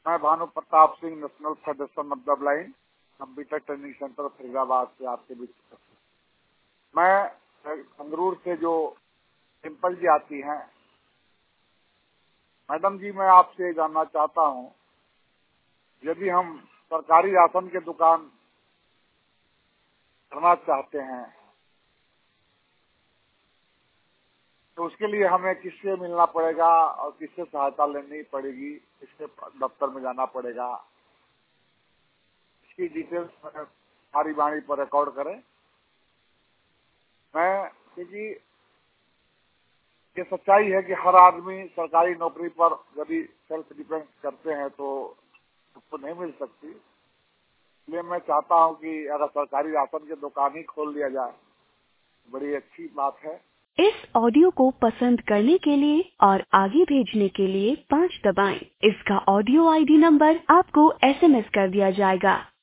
मैं Bhanu Pratap Singh, National Federation of the Blind, computer training centre Faridabad से आपके बीच। मैं संगरूर से जो डिम्पल जी आती हैं, मैडम जी मैं आपसे जानना चाहता हूँ, यदि हम सरकारी राशन की दुकान करना चाहते हैं तो उसके लिए हमें किससे मिलना पड़ेगा और किससे सहायता लेनी पड़ेगी, किसके दफ्तर में जाना पड़ेगा, इसकी डिटेल्स सारी वाणी पर रिकॉर्ड करें। मैं क्योंकि ये सच्चाई है कि हर आदमी सरकारी नौकरी पर यदि सेल्फ डिपेंड करते हैं तो उसको नहीं मिल सकती। इसलिए मैं चाहता हूं कि अगर सरकारी राशन की दुकान ही खोल लिया जाए, बड़ी अच्छी बात है। इस ऑडियो को पसंद करने के लिए और आगे भेजने के लिए 5 दबाएं। इसका ऑडियो आईडी नंबर आपको SMS कर दिया जाएगा।